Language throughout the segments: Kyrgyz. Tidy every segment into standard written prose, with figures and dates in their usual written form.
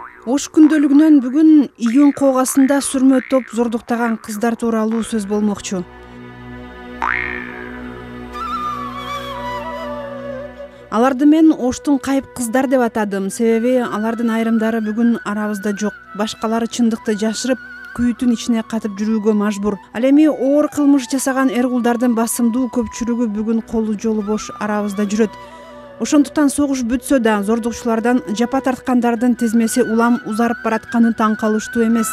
Ош күндөлүгүнөн бүгүн июнь коогасында сүрмө топ зордуктаган кыздар тууралуу сөз болмокчу. Аларды мен Оштун кайып кыздар деп атадым, себеби алардын айрымдары бүгүн арабызда жок. Башкалары чындыкты жашырып, күйүтүн ичине катып жүрүүгө мажбур. Ал эми оор кылмыш жасаган эркулдардын басымдуу көпчүлүгү бүгүн колу жолу бош арабызда жүрөт. Ошондуктан согуш бүтсө да зордукчулардан жапа тарткандардын тизмеси улам узарып баратканы таң калыштуу эмес.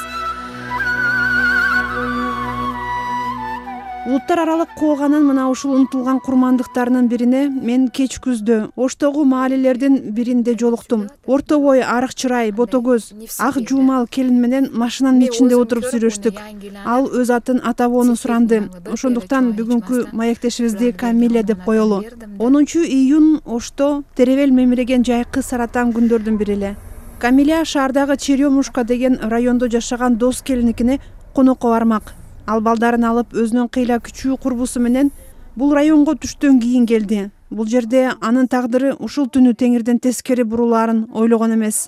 Улуттар аралык кооганын мына ушул унутулган курмандыктарынын бирине мен кеч күздө Оштогу маалелердин биринде жолуктум. Орто бой, арык чырай, бото көз, ак жуумал келин менен машинанын ичинде отуруп сүйлөштүк. Ал өз атын атабоону суранды. Ошондуктан бүгүнкү маектешибизди Камиля деп коелу. 10-июнь Ошто теребел мемиреген жайкы саратан күндөрдүн бири эле. Камиля шаардагы Черемушка деген райондо жашаган дос келиникине конокко бармак. Ал балдарын алып өзүнүн кыйла күчүү курбусу менен бул районго түштөн кийин келди. Бул жерде анын тагдыры ушул түнү теңирден тескери бурулаарын ойлогон эмес.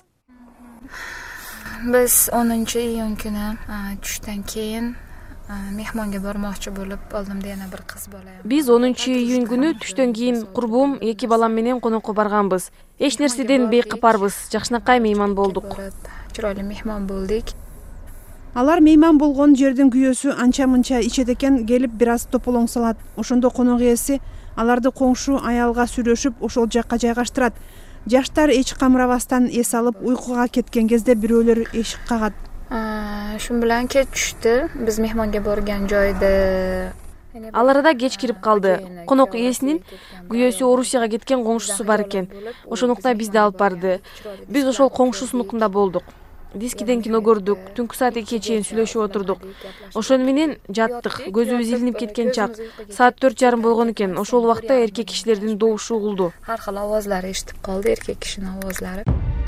Биз 10-июнь күнү түштөн кийин мехмонго бармакчы болуп алдымда yana бир кыз бала. Биз 10-июнь күнү түштөн кийин курбум, 2 балам менен конокко барганбыз. Эч нерседен бейкапарбыз, жакшынакай мейман болдук. Чырайлуу мехмон болдук. Алар мейман болгон жердин күйөөсү анча-мынча ичет экен, келип бир аз тополоң салат. Ошондо конок ээси аларды коңшу аялга сүйлөшүп ошол жакка жайгаштырат. Жаштар эч камырабастан эс алып уйкуга кеткен кезде бирөөлөр эшик кагат. Шун менен кеч түштү. Биз мехмонго барган жойдо Ал арада кеч кирип калды. Конок ээсинин күйөөсү Орусияга кеткен коңшусу бар экен. Ошондуктан бизди алып барды. Биз ошол коңшусунукунда болдук. Дискиден кино көрдүк, түнкү саат 2-ге чейин сүйлөшүп отурдук. Ошону менен жаттык, көзүбүз илинип кеткен чак. Саат 4:30 болгон экен. Ошол убакта эркек кишилердин добушу угулду. Ар кыл авазлар эшитип калды, эркек кишинин авазлары.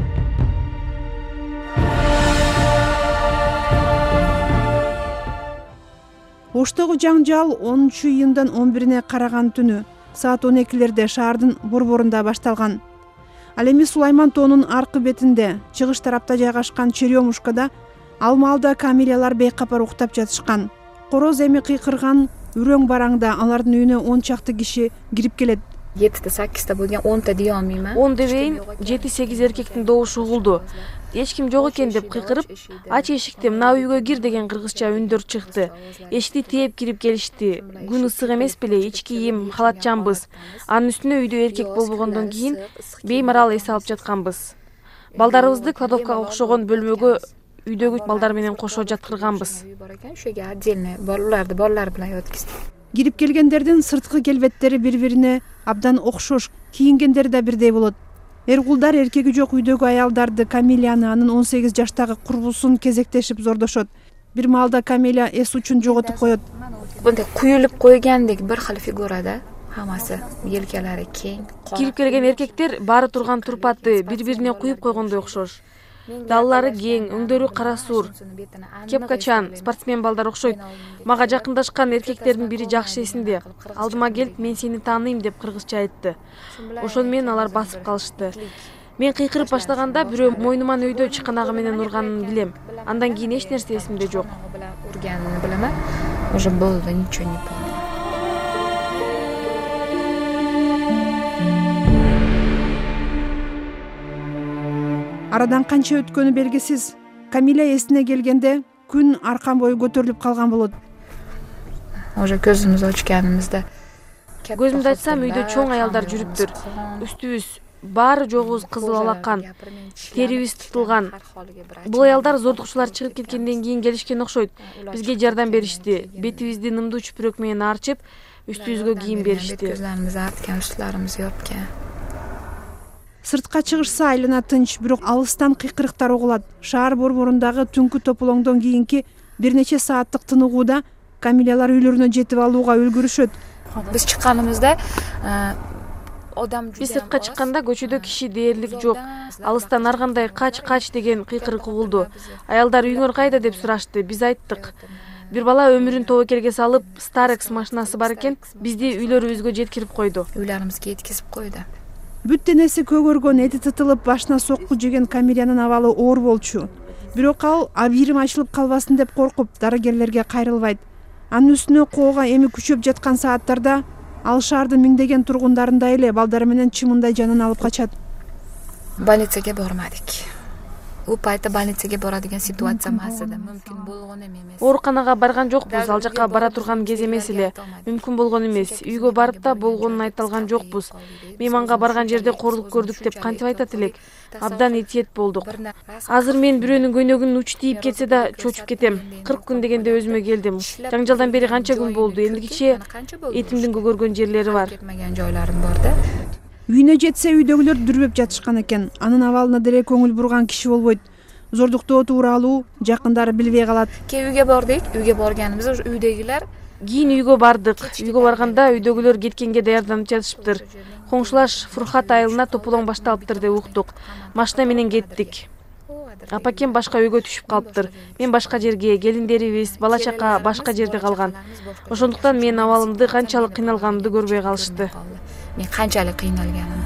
Оштогу жаңжал 10-июндан 11-ине караган түнү саат 12-лерде шаардын борборунда башталган. Ал эми Сулайман тоонун аркы бетинде, чыгыш тарапта жайгашкан Черемушкада алмалда камилялар бейкапар уктап жатышкан. Короз эми кыйкырган үрөң бараңда алардын үйүнө 10 чакты киши кирип келет. 7-8 болгон 10 дей алмайм. 10 дебейин 7-8 эркектин добушу угулду. Эч ким жок экен деп кыйкырып, ач эшикти, мына үйгө кир деген кыргызча үндөр чыкты. Эшикти тээп кирип келишти. Күн ысык эмес беле, ич кийим, халатчанбыз. Анын үстүнө үйдө эркек болбогондон кийин беймарал эс алып жатканбыз. Балдарыбызды кладовкага окшогон бөлмөгө үйдөгү балдар менен кошо жаткырганбыз. Ошого отдельно балдар менен өткөздүк. Кирип келгендердин сырткы келбеттери бири-бирине абдан окшош, кийингендери да бирдей болот. Эркулдар эркеги жок үйдөгү аялдарды, Камиляны, анын 18 жаштагы курбусун кезектешип зордошот. Бир маалда Камиля эс учун жоготуп коет. Мындай куюлуп койгондек бир хил фигурада, хаммасы желкелери кең. Кирип келген эркектер баары турган турпаты бири-бирине куюп койгондой окшош. Даллары кең, өңдөрү кара суур, кепкачан, спортсмен балдар окшойт. Мага жакындашкан эркектердин бири жакшы эсинде. Алдыма келип, мен сени тааныйм деп кыргызча айтты. Ошону менен алар басып калышты. Мен кыйкырып баштаганда бирөө мойнуман өйдө чыканагы менен урганын билем. Андан кийин эч нерсе эсимде жок. Урганын билем. Уже болду, ничего не помню. Арадан канча өткөнү белгисиз. Камиля эсине келгенде күн аркан бою көтөрүлүп калган болот. Уже көзүмүздү ачканыбызда. Көзүмдү ачсам үйдө чоң аялдар жүрүптүр. Үстүбүз баары жогубуз кызыл алакан, терибиз тутулган. Бул аялдар зордукчулар чыгып кеткенден кийин келишкен окшойт. Бизге жардам беришти. Бетибизди нымдуу чүпүрөк менен арчып, үстүбүзгө кийим беришти. Көзлөрүбүздү арткан, үстлөрүбүз жопкан. Сыртка чыгышса айлана тынч, бирок алыстан кыйкырыктар угулат. Шаар борборундагы түнкү тополоңдон кийинки бир нече сааттык тыныгууда Камилялар үйлөрүнө жетип алууга үлгүрүшөт. Биз чыкканыбызда Биз сыртка чыкканда көчөдө киши дээрлик жок. Алыстан ар кандай кач деген кыйкырык угулду. Аялдар үйүңөр кайда деп сурашты. Биз айттык. Бир бала өмүрүн тобокелге салып, Starex машинасы бар экен, бизди үйлөрүбүзгө жеткирип койду. Үйлөрүбүзгө жеткизип койду. Бүт денеси көгөргөн, эти тытылып, башына сокку жеген Камилянын абалы оор болчу. Бирок ал абийирим ачылып калбасын деп коркуп, дарыгерлерге кайрылбайт. Анын үстүнө коого эми күчөп жаткан сааттарда ал шаардын миңдеген тургундарындай эле балдары менен чымындай жанын алып качат. Больницага бармадык. У пайта больницага барадыган ситуация массада мүмкүн болгон эмес. Ооруканага барган жокпуз, ал жака бара турган кез эмес эле. Мүмкүн болгон эмес. Үйгө барып да болгонун айта алган жокпуз. Мейманга барган жерде корлук көрдүк деп кантип айтат элек. Абдан этиет болдук. Азыр мен бирөөнүн көйнөгүн уч тийип кетсе да чочуп кетем. 40 күн дегенде өзүмө келдим. Жаңжалдан бери канча күн болду. Эндигиче этимдин көгөргөн жерлери бар. Кетмеген жойларым бар да. Үйүнө жетсе үйдөгүлөр дүрбөп жатышкан экен. Анын абалына деле көңүл бурган киши болбойт. Зордуктоо тууралуу жакындары билбей калат. Үйгө бардык. Үйгө барганыбызда үйдөгүлөр Кийин үйгө бардык. Үйгө барганда үйдөгүлөр кеткенге даярданып жатышыптыр. Коңшулаш Фурхат айылына тополоң башталыптыр деп уктук. Машина менен кеттик. Апакем башка үйгө түшүп калыптыр. Мен башка жерге, келиндерибиз, бала чака башка жерде калган. Ошондуктан менин абалымды канчалык кыйналганымды көрбөй калышты. Мен канчалык кыйналганымды.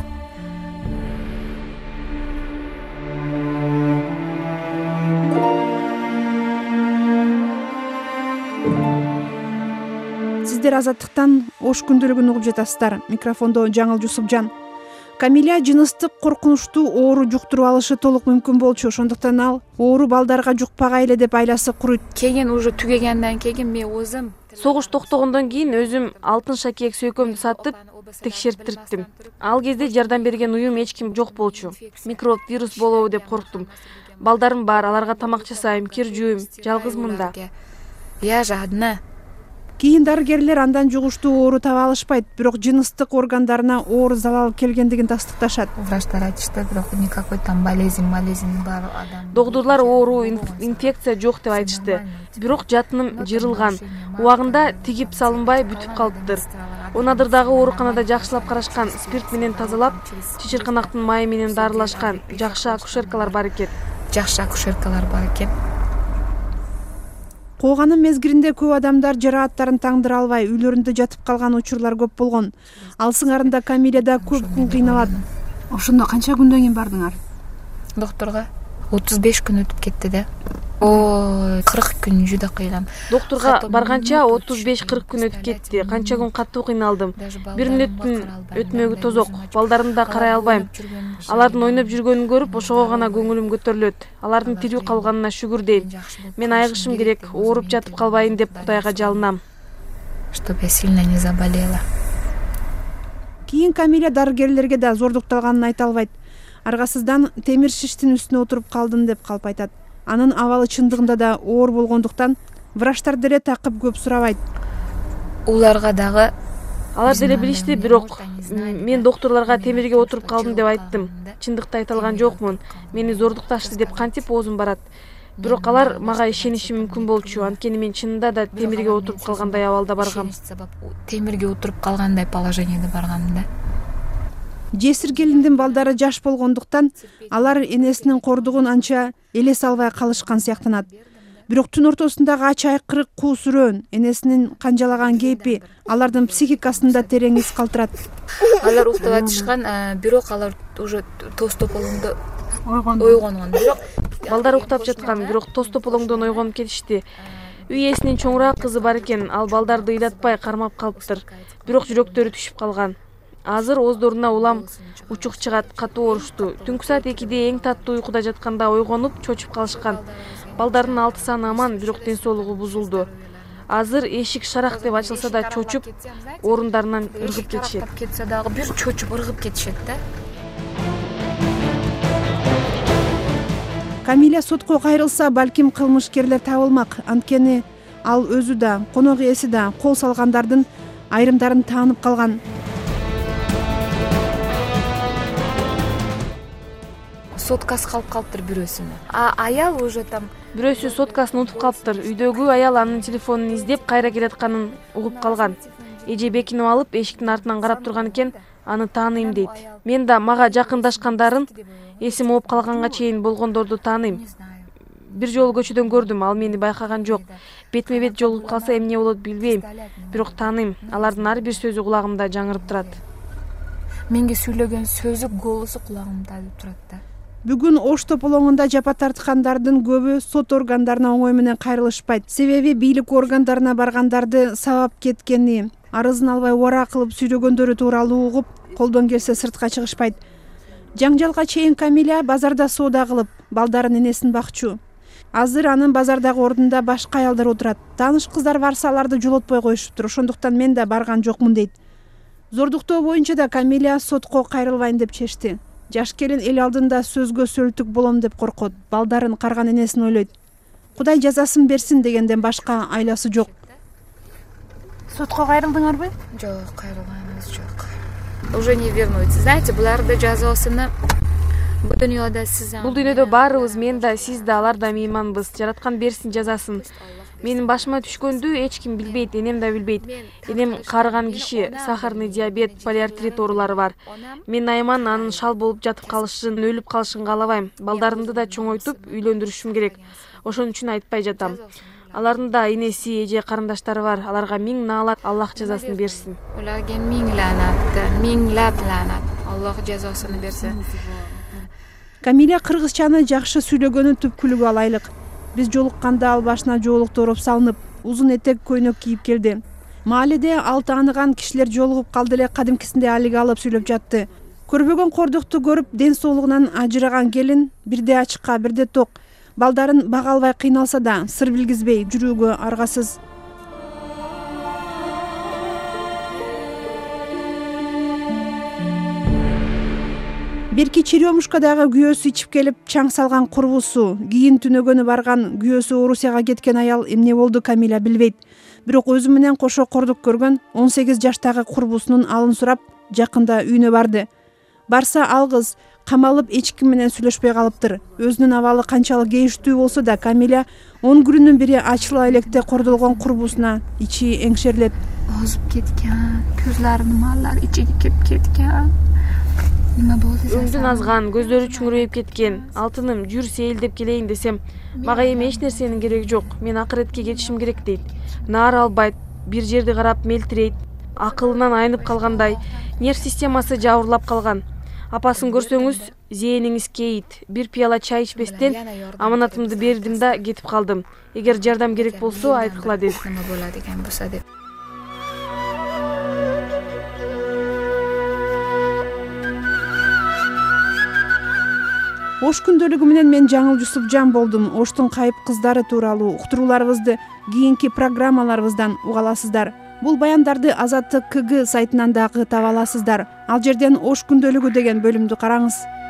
Сиздер Азаттыктан Ош күндөлүгүн угуп жатасыздар. Микрофондо Жаңыл Жусупжан. Камиля жыныстык коркунучтуу оору жуктуруп алышы толук мүмкүн болчу. Ошондуктан ал оору балдарга жукпагай эле деп айласы куруйт. Кийин уже түгөгөндөн кийин мен өзүм Согуш токтогондон кийин өзүм алтын шакек сөйкөмдү сатып текшерттирдим. Ал кезде жардам берген уюм эч ким жок болчу. Микроб, вирус болобу деп корктум. Балдарым бар, аларга тамак жасайм, кир жууйм, жалгызмын да. Я же одна. Кийин дарыгерлер андан жугуштуу оору таба алышпайт, бирок жыныстык органдарына оор залал келгендигин тастыкташат. Врачтар айтышты, бирок никакой там болезнь бар адам. Доктурлар оору, инфекция жок деп айтышты. Бирок жатыным жырылган. Убагында тигип салынбай бүтүп калыптыр. Онадырдагы ооруканада жакшылап карашкан, спирт менен тазалап, чечирканактын майы менен дарылашкан. Жакшы акушеркалар бар экен. Кооганын мезгилинде көп адамдар жарааттарын таңдыра албай үйлөрүндө жатып калган учурлар көп болгон. Ал сыңарында Камиля да көп күн кыйналат. Ошондо канча күндөн кийин бардыңар? Докторго 35 күн өтүп кетти да. 40 күн жуда кыйгам. Доктурга барганча 35-40 күн өтүп кетти. Канча күн каттуу кыйналдым. Бир мүнөттүн өтмөгү тозок. Балдарымды да карай албайм. Алардын ойноп жүргөнүн көрүп, ошого гана көңүлүм көтөрүлөт. Алардын тирүү калганына шүгүр дейм. Мен айыгышым керек, ооруп жатып калбайын деп Кудайга жалынам. Чтобы я сильно не заболела. Кийин Камиля дарыгерлерге да зордукталганын айта албайт. Аргасыздан темир шиштин үстүнө отуруп калдым деп калп айтат. Анын абалы чындыгында да оор болгондуктан врачтар деле такып көп сурабайт. Уларга дагы Алар деле билишти, бирок мен докторлорго темирге отуруп калдым деп айттым. Чындыкты айта алган жокмун. Мени зордукташты деп кантип оозум барат. Бирок алар мага ишениши мүмкүн болчу. Анткени мен чынында да темирге отуруп калгандай абалда баргам. Темирге отуруп калгандай положениеде баргам да. Жесир келиндин балдары жаш болгондуктан алар энесинин кордугун анча элес албай калышкан сыяктанат. Бирок түн ортосундагы ач айкырык куу сүрөөн, энесинин канжалаган кейпи алардын психикасында терең из калтырат. Алар уктап атышкан, бирок алар уже тоз тополоңдо ойгонгон. Бирок балдар уктап жаткан, бирок тоз тополоңдон ойгонуп кетишти. Үй ээсинин чоңураак кызы бар экен, ал балдарды ыйлатпай кармап калыптыр. Бирок жүрөктөрү түшүп калган. Азыр ооздоруна улам учук чыгат, катуу оорушту. Түнкү саат 2-де эң таттуу уйкуда жатканда ойгонуп, чочуп калышкан. Балдардын 6 саны аман, бирок ден соолугу бузулду. Азыр эшик шарак деп ачылса да чочуп, орундарынан ыргып кетишет. Кетсе дагы бир чочуп ыргып кетишет да. Камиля сотко кайрылса, балким кылмышкерлер табылмак. Анткени ал өзү да, конок ээси да кол салгандардын айрымдарын таанып калган. Соткасы калып калыптыр бирөөсүнүн. Аял уже там Бирөөсү соткасын унутуп калыптыр. Үйдөгү аял анын телефонун издеп кайра келатканын угуп калган. Эже бекинип алып эшиктин артынан карап турган экен, аны тааныйм дейт. Мен да мага жакындашкандарын эсим ооп калганга чейин болгондорду тааныйм. Бир жолу көчөдөн көрдүм, ал мени байкаган жок. Бетме бет жолугуп калса эмне болот билбейм, бирок тааныйм. Алардын ар бир сөзү кулагымда жаңырып турат. менге сүйлөгөн сөзү голосу кулагымда деп турат да. Бүгүн Ош тополоңунда жапа тарткандардын көбү сот органдарына оңой менен кайрылышпайт. Себеби бийлик органдарына баргандарды сабап кеткени, арызын албай убара кылып сүйлөгөндөрү тууралуу угуп, колдон келсе сыртка чыгышпайт. Жаңжалга чейин Камиля базарда соода кылып, балдарын энесин бакчу. Азыр анын базардагы ордунда башка аялдар отурат. Тааныш кыздар барса аларды жолотпой коюшуптур. Ошондуктан мен да барган жокмун дейт. Зордуктоо боюнча да Камиля сотко кайрылбайм деп чечти. Жаш келин эл алдында сөзгө сөөлтүк болом деп коркот. Балдарын карган энесин ойлойт. Кудай жазасын берсин дегенден башка айласы жок. Сотко кайрылдыңарбы? Жок, кайрылганыбыз жок. Уже не вернуется. Знаете, буларды жазосуну бул дүйнөдө сиз Бул дүйнөдө баарыбыз, мен да, сиз да, алар да мейманбыз. Жараткан берсин жазасын. Менин башыма түшкөндү эч ким билбейт, энем да билбейт. Энем карыган киши, сахарный диабет, полиартрит оорулары бар. Мен Айман анын шал болуп жатып калышын, өлүп калышын каалабайм. Балдарымды да чоңойтуп үйлөндүрүшүм керек. Ошон үчүн айтпай жатам. Алардын да энеси, эже, карындаштары бар. Аларга миң наалат, Аллах жазасын берсин. Ularga ming la'nat, minglab la'nat. Alloh jazosini bersin. Камиля кыргызчаны жакшы сүйлөгөнүн түпкүлүгү алайлык. Биз жолукканда ал башына жоолуктороп салынып, узун этек көйнөк кийип келди. Мааледе ал тааныган кишилер жолугуп калды эле кадимкисинде алиги алып сүйлөп жатты. Көрбөгөн кордукту көрүп, ден соолугунан ажыраган келин бирде ачыкка, бирде ток. Балдарын бага албай кыйналса да, сыр билгизбей, жүрүүгө аргасыз. Берки Черемушкадагы күйөөсү ичип келип чаң салган курбусу, кийин түнөгөнү барган күйөөсү Орусияга кеткен аял эмне болду Камиля билбейт. Бирок өзү менен кошо кордук көргөн 18 жаштагы курбусунун алын сурап, жакында үйүнө барды. Барса ал кыз камалып эч ким менен сүйлөшпөй калыптыр. Өзүнүн абалы канчалык кейиштүү болсо да Камиля 10 күнүнүн бири ачыла электе кордолгон курбусуна ичи эңшерилет. Озуп кеткен, көзлөрүнүн маллары ичиге кирип кеткен. Nima bo'ldi? Өңдүн азган, көздөрү чүңүрөйүп кеткен. Алтыным, жүр сейилдеп келейин десем, мага эми эч нерсенин кереги жок. Мен акыретке кетишим керек дейт. Наар албайт, бир жерди карап мелтирейт, акылынан айнып калгандай, нерв системасы жабырлап калган. Апасын көрсөңүз, зээниңиз кейит. Бир пияла чай ичпестен аманатымды бердим да кетип калдым. Эгер жардам керек болсо айткыла деп. Nima bo'ladi ekan bo'lsa deb. Ош күндөлүгү менен мен Жаңыл Жусупжан болдум. Оштун кайып кыздары тууралуу уктурууларыбызды кийинки программаларыбыздан уга аласыздар. Бул баяндарды Азаттык КГ сайтынан дагы таба аласыздар. Ал жерден Ош күндөлүгү деген бөлүмдү караңыз.